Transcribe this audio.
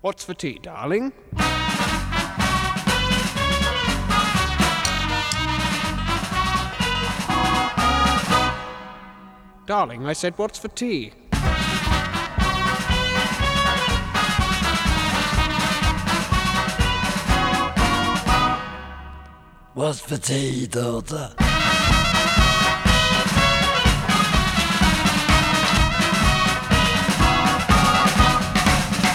What's for tea, darling? Darling, I said, what's for tea? What's for tea, daughter?